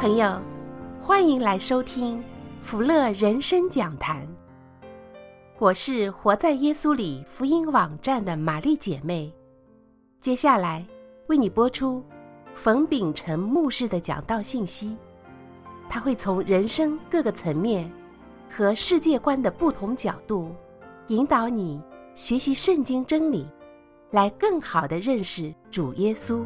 朋友，欢迎来收听福乐人生讲坛。我是活在耶稣里福音网站的玛丽姐妹。接下来为你播出冯秉成牧师的讲道信息，他会从人生各个层面和世界观的不同角度，引导你学习圣经真理，来更好地认识主耶稣。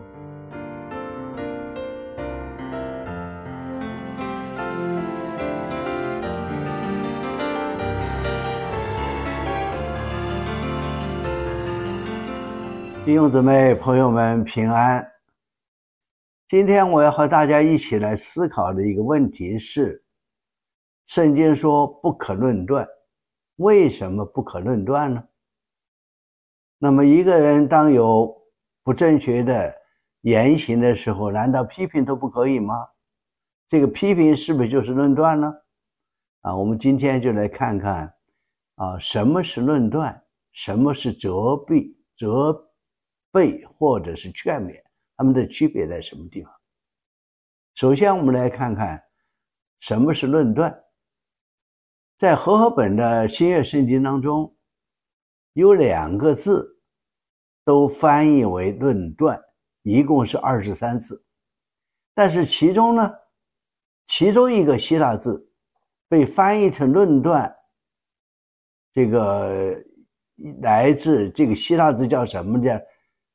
弟兄姊妹朋友们平安。今天我要和大家一起来思考的一个问题是，圣经说不可论断，为什么不可论断呢？那么一个人当有不正确的言行的时候，难道批评都不可以吗？这个批评是不是就是论断呢？我们今天就来看看什么是论断，什么是责备或者是劝勉，它们的区别在什么地方？首先我们来看看什么是论断。在和合本的新约圣经当中，有两个字都翻译为论断，一共是23次。但是其中一个希腊字被翻译成论断，这个来自这个希腊字叫什么呢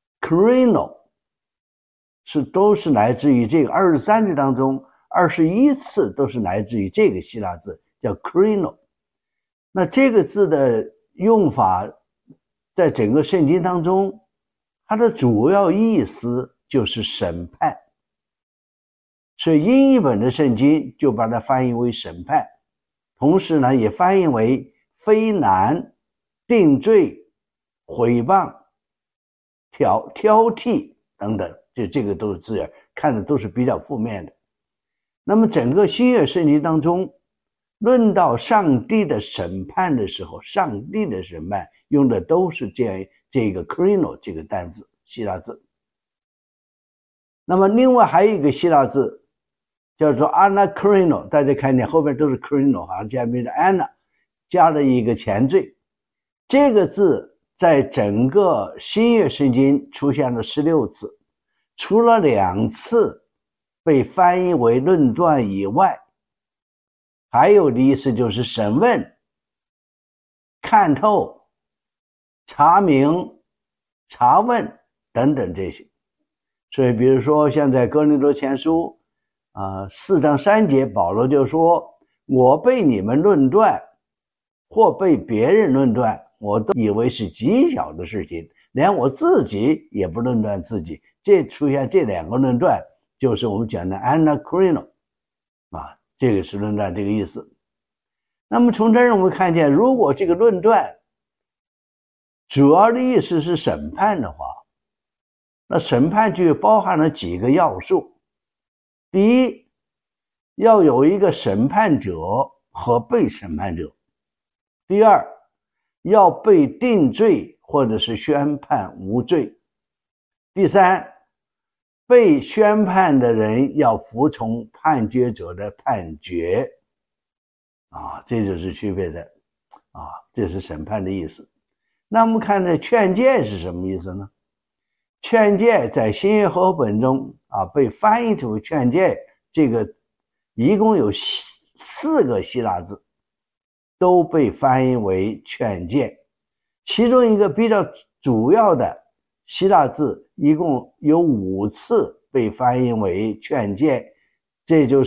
？krino， 都是来自于这个23字当中21次都是来自于这个希腊字叫 krino。 那这个字的用法在整个圣经当中，它的主要意思就是审判，所以英译本的圣经就把它翻译为审判，同时呢也翻译为非难、定罪、毁谤、挑剔等等，就这个都是字眼，看的都是比较负面的。那么整个新约圣经当中，论到上帝的审判的时候，上帝的审判用的都是这个 krino 这个单字，希腊字。那么另外还有一个希腊字叫做 anakrino， 大家看见后边都是 krino， 加上 ana 加了一个前缀。这个字在整个新约圣经出现了16次，除了2次被翻译为论断以外，还有的意思就是审问、看透、查明、查问等等这些。所以比如说像在哥林多前书4章3节，保罗就说，我被你们论断或被别人论断，我都以为是极小的事情，连我自己也不论断自己。这出现这2个论断，就是我们讲的 anakrino， 这个是论断这个意思。那么从这儿我们看见，如果这个论断主要的意思是审判的话，那审判就包含了几个要素。第一，要有一个审判者和被审判者。第二，要被定罪或者是宣判无罪。第三，被宣判的人要服从判决者的判决。这就是区别的这是审判的意思。那我们看这劝诫是什么意思呢？劝诫在新约和合本中被翻译成为劝诫，这个一共有4个希腊字都被翻译为劝诫，其中一个比较主要的希腊字一共有5次被翻译为劝诫，这就是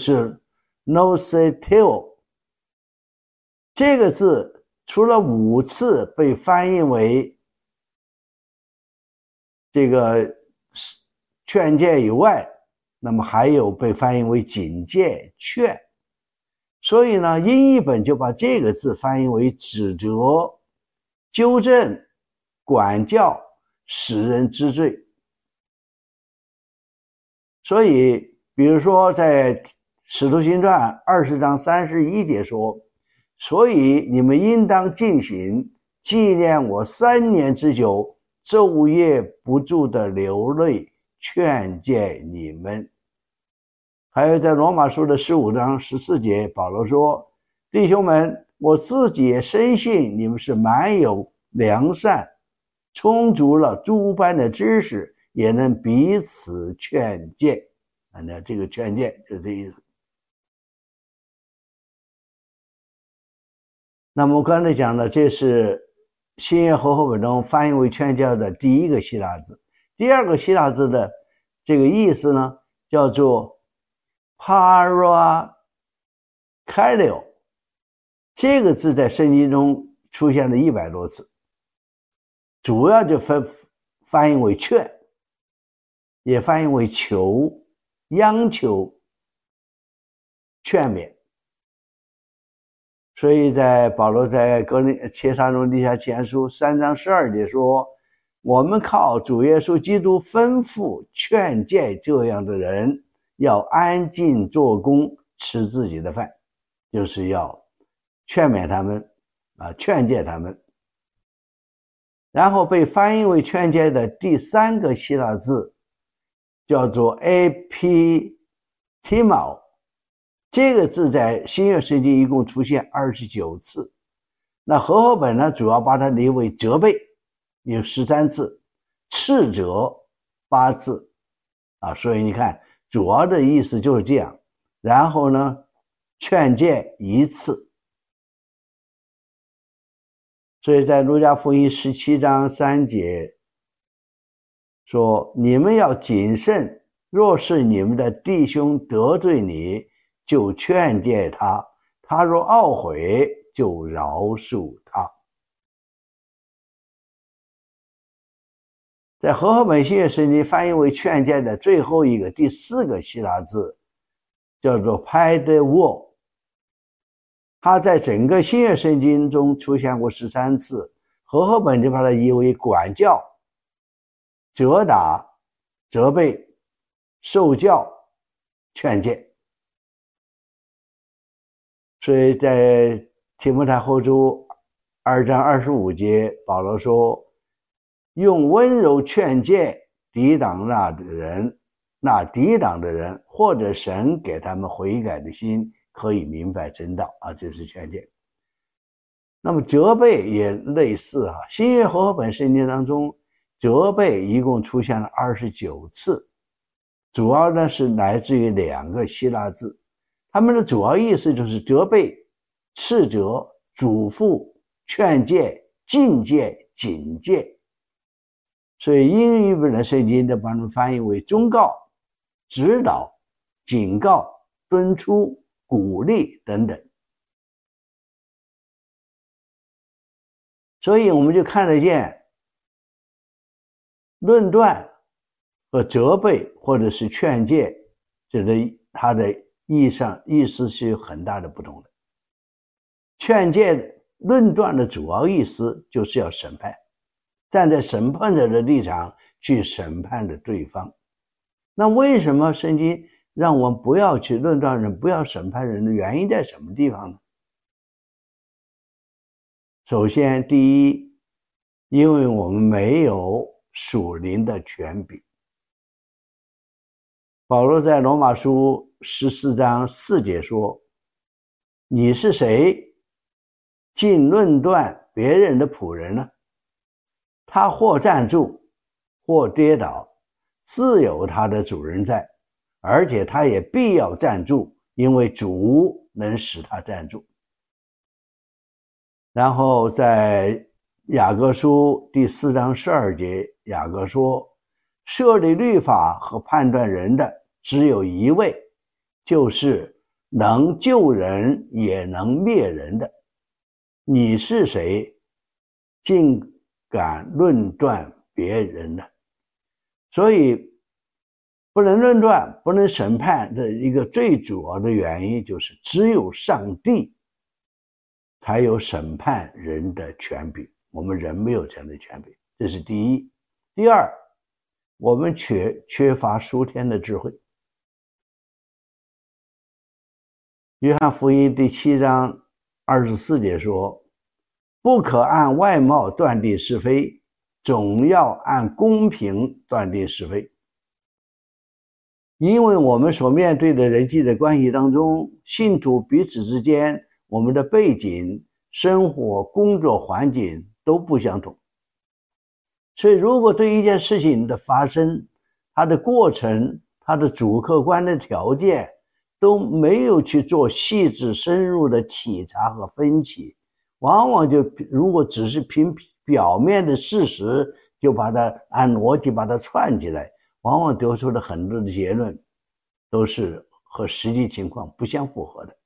noseteo。 这个字除了5次被翻译为这个劝诫以外，那么还有被翻译为警戒、劝。所以呢，英译本就把这个字翻译为指责、纠正、管教、使人知罪。所以比如说在使徒行传20章31节说，所以你们应当进行纪念我3年之久，昼夜不住的流泪劝诫你们。 还有在罗马书的15章14节，保罗说：弟兄们，我自己也深信你们是满有良善，充足了诸般的知识，也能彼此劝诫。那这个劝诫就这意思。那么我刚才讲了，这是新约和合本中翻译为劝诫的第一个希腊字。第二个希腊字的这个意思呢，叫做 parakleio。 这个字在圣经中出现了100多次，主要就翻译为劝，也翻译为求、央求、劝勉。所以在保罗在帖撒罗尼迦前书3章12节说：我们靠主耶稣基督吩咐劝诫这样的人，要安静做工，吃自己的饭，就是要劝勉他们劝诫他们。然后被翻译为劝诫的第3个希腊字叫做 epitimao， 这个字在新约圣经一共出现29次。那和合本呢，主要把它列为责备，有13次，斥责8次所以你看主要的意思就是这样。然后呢，劝诫1次。所以在路加福音17章3节说：你们要谨慎，若是你们的弟兄得罪你，就劝诫他，他若懊悔，就饶恕他。在和合本新约圣经翻译为劝诫的最后一个第4个希腊字叫做 paidewo， 它在整个新约圣经中出现过13次，和合本就把它译为管教、责打、责备、受教、劝诫。所以在提摩太后书2章25节，保罗说：用温柔劝诫抵挡那抵挡的人，或者神给他们悔改的心，可以明白真道这是劝诫。那么责备也类似新约和合本圣经当中，责备一共出现了29次，主要呢是来自于2个希腊字，他们的主要意思就是责备、斥责、嘱咐、劝诫、禁戒、警戒。所以英语本的圣经就把它们翻译为忠告、指导、警告、敦促、鼓励等等。所以我们就看得见论断和责备或者是劝诫，它的意思是有很大的不同的。劝诫论断的主要意思就是要审判，站在审判者的立场去审判的对方。那为什么圣经让我们不要去论断人，不要审判人的原因在什么地方呢？首先，第一，因为我们没有属灵的权柄。保罗在罗马书14章4节说：你是谁竟论断别人的仆人呢？他或站住，或跌倒，自有他的主人在，而且他也必要站住，因为主能使他站住。然后在雅各书第4章12节，雅各说：设立律法和判断人的只有一位，就是能救人也能灭人的。你是谁竟敢论断别人呢？所以不能论断，不能审判的一个最主要的原因，就是只有上帝才有审判人的权柄，我们人没有这样的权柄，这是第一。第二，我们缺乏属天的智慧。约翰福音第7章24节说：不可按外貌断定是非，总要按公平断定是非。 因为我们所面对的人际的关系当中，信徒彼此之间，我们的背景、生活、工作环境都不相同。所以如果对一件事情的发生，它的过程、它的主客观的条件都没有去做细致深入的体察和分析，往往就如果只是凭表面的事实就把它按逻辑把它串起来，往往得出的很多的结论都是和实际情况不相符合的。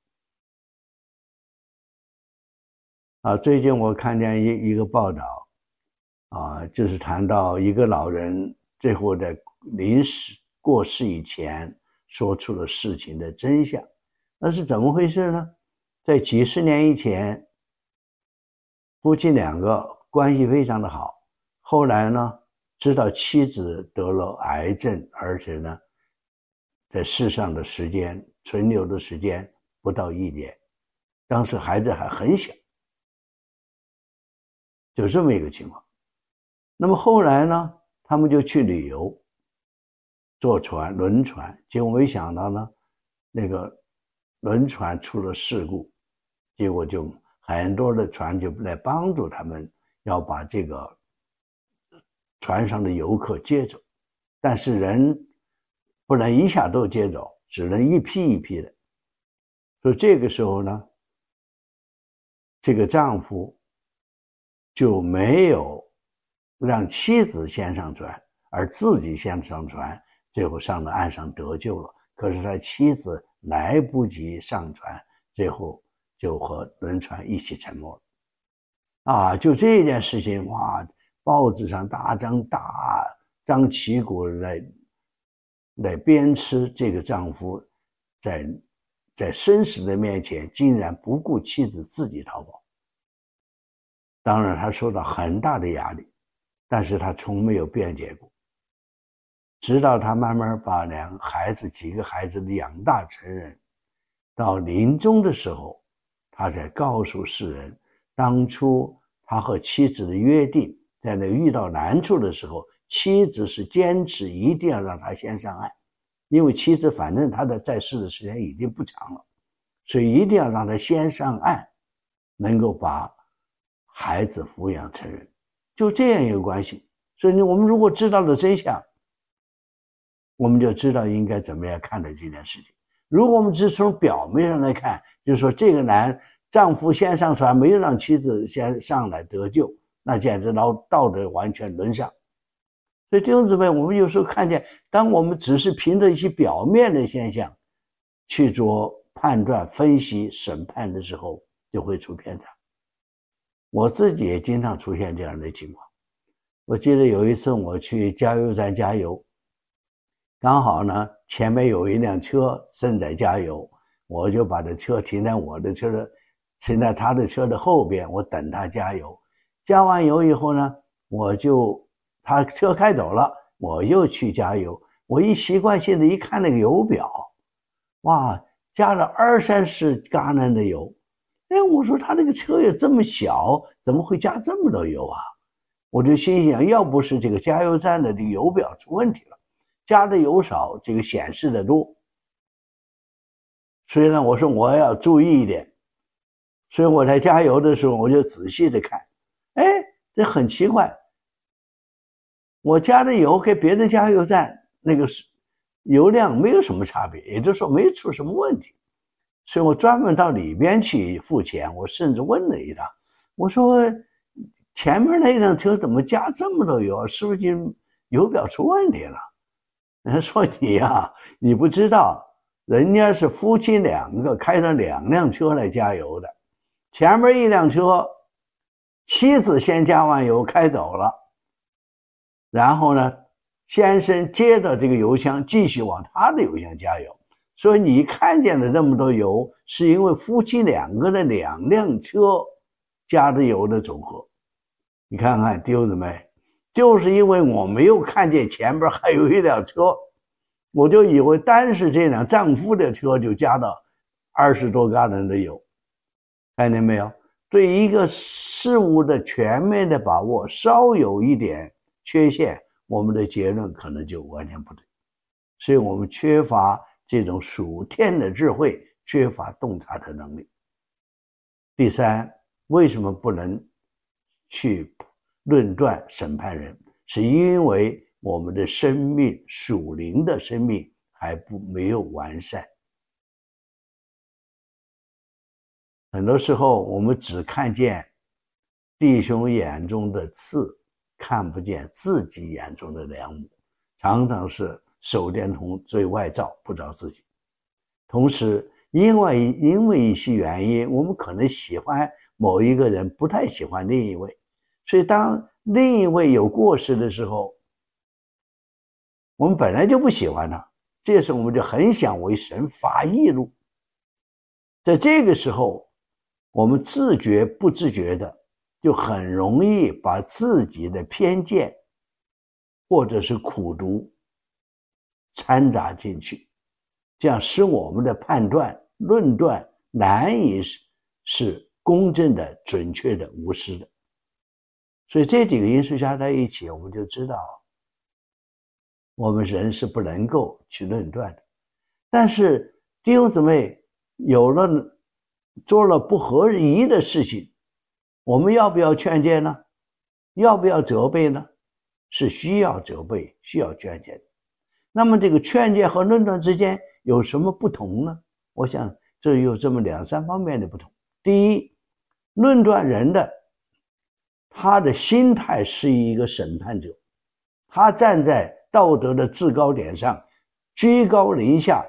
最近我看见一个报道就是谈到一个老人最后在临时过世以前说出了事情的真相。那是怎么回事呢？在几十年以前，夫妻两个关系非常的好，后来呢知道妻子得了癌症，而且呢在世上的时间存留的时间不到1年，当时孩子还很小，就这么一个情况。那么后来呢，他们就去旅游，坐船轮船，结果没想到呢那个轮船出了事故，结果就很多的船就来帮助他们，要把这个船上的游客接走，但是人不能一下都接走，只能一批一批的。所以这个时候呢，这个丈夫就没有让妻子先上船，而自己先上船，最后上了岸上得救了。可是他妻子来不及上船，最后就和轮船一起沉没了。就这件事情，哇，报纸上大张旗鼓来鞭笞这个丈夫在生死的面前竟然不顾妻子自己逃跑。当然他受到很大的压力，但是他从没有辩解过，直到他慢慢把几个孩子养大成人，到临终的时候，他才告诉世人，当初他和妻子的约定，在那遇到难处的时候，妻子是坚持一定要让他先上岸，因为妻子反正他的在世的时间已经不长了，所以一定要让他先上岸，能够把孩子抚养成人，就这样一个关系。所以我们如果知道了真相，我们就知道应该怎么样看待这件事情。如果我们只从表面上来看，就是说这个丈夫先上船，没有让妻子先上来得救，那简直道德完全沦丧。所以弟兄姊妹，我们有时候看见，当我们只是凭着一些表面的现象去做判断、分析、审判的时候，就会出偏差。我自己也经常出现这样的情况。我记得有一次我去加油站加油，刚好呢前面有一辆车正在加油，我就把这车停在他的车的后边，我等他加油。加完油以后呢，他车开走了，我又去加油。我习惯性的一看那个油表，哇，加了20-30加仑的油。我说他那个车也这么小，怎么会加这么多油啊？我就心想，要不是这个加油站的这个油表出问题了，加的油少，这个显示的多。所以呢，我说我要注意一点。所以我在加油的时候，我就仔细的看，这很奇怪，我加的油跟别的加油站那个油量没有什么差别，也就是说没出什么问题。所以我专门到里边去付钱，我甚至问了一趟，我说前面那辆车怎么加这么多油，是不是油表出问题了？人说你不知道，人家是夫妻2个开着2辆车来加油的，前面一辆车妻子先加完油开走了，然后呢先生接着这个油箱继续往他的油箱加油。所以你看见了这么多油，是因为夫妻2个的2辆车加的油的总和。你看看弟兄姊妹，就是因为我没有看见前边还有一辆车，我就以为单是这辆丈夫的车就加到20多加仑的油。看见没有？对一个事物的全面的把握稍有一点缺陷，我们的结论可能就完全不对。 所以我们缺乏这种属天的智慧，缺乏洞察的能力。第三，为什么不能去论断审判人？是因为我们的生命，属灵的生命还没有完善。很多时候我们只看见弟兄眼中的刺，看不见自己眼中的梁木，常常是手电筒最外照，不照自己。同时因为一些原因，我们可能喜欢某一个人，不太喜欢另一位，所以当另一位有过失的时候，我们本来就不喜欢他，这时候我们就很想为神发义怒。在这个时候，我们自觉不自觉的就很容易把自己的偏见或者是苦毒掺杂进去，这样使我们的判断论断难以是公正的、准确的、无私的。所以这几个因素加在一起，我们就知道我们人是不能够去论断的。但是弟兄姊妹做了不合宜的事情，我们要不要劝诫呢？要不要责备呢？是需要责备，需要劝诫的。那么这个劝诫和论断之间有什么不同呢？我想这有这么2、3方面的不同。第一，论断人的他的心态是一个审判者，他站在道德的制高点上，居高临下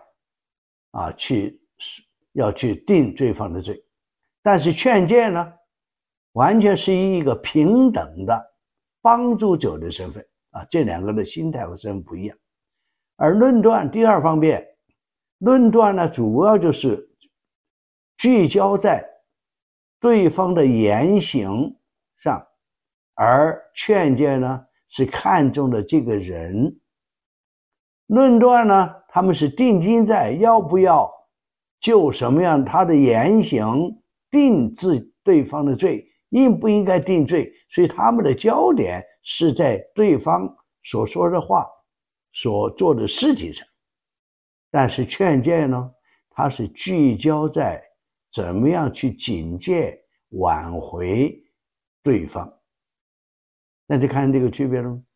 要去定对方的罪。但是劝诫呢，完全是一个平等的帮助者的身份这两个的心态和身份不一样。而论断第二方面，论断呢主要就是聚焦在对方的言行上，而劝诫呢是看重的这个人。论断呢，他们是定睛在要不要就什么样他的言行定制对方的罪，应不应该定罪，所以他们的焦点是在对方所说的话，所做的事情上。但是劝诫呢，它是聚焦在怎么样去警戒挽回对方。那就看这个区别了。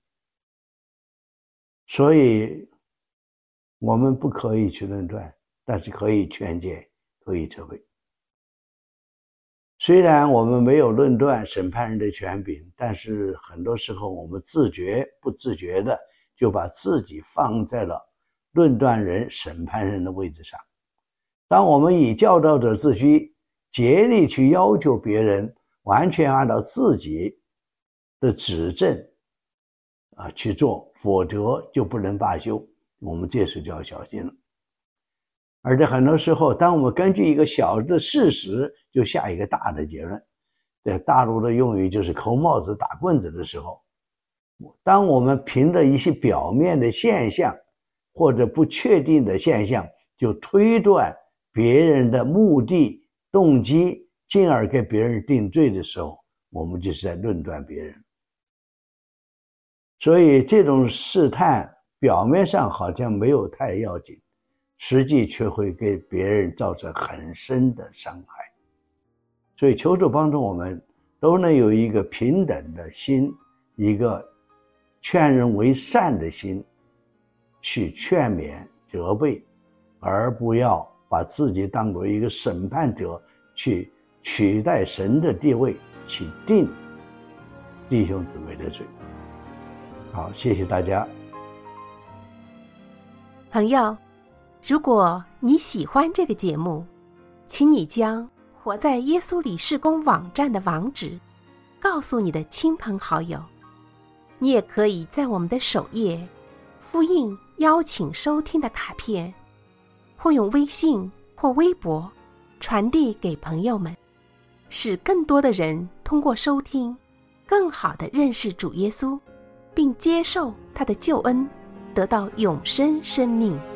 所以我们不可以去论断，但是可以劝诫，可以责备。虽然我们没有论断审判人的权柄，但是很多时候我们自觉不自觉的就把自己放在了论断人、审判人的位置上。当我们以教导者自居，竭力去要求别人完全按照自己的指正去做，否则就不能罢休，我们这时就要小心了。而且很多时候，当我们根据一个小的事实就下一个大的结论，在大陆的用语就是扣帽子打棍子的时候，当我们凭着一些表面的现象或者不确定的现象就推断别人的目的动机，进而给别人定罪的时候，我们就是在论断别人。所以这种试探表面上好像没有太要紧，实际却会给别人造成很深的伤害。所以求主帮助我们都能有一个平等的心，一个劝人为善的心，去劝勉责备，而不要把自己当作一个审判者，去取代神的地位，去定弟兄姊妹的罪。好，谢谢大家。 朋友，如果你喜欢这个节目，请你将活在耶稣里事工网站的网址告诉你的亲朋好友。你也可以在我们的首页复印邀请收听的卡片，或用微信或微博传递给朋友们，使更多的人通过收听更好地认识主耶稣，并接受他的救恩，得到永生生命。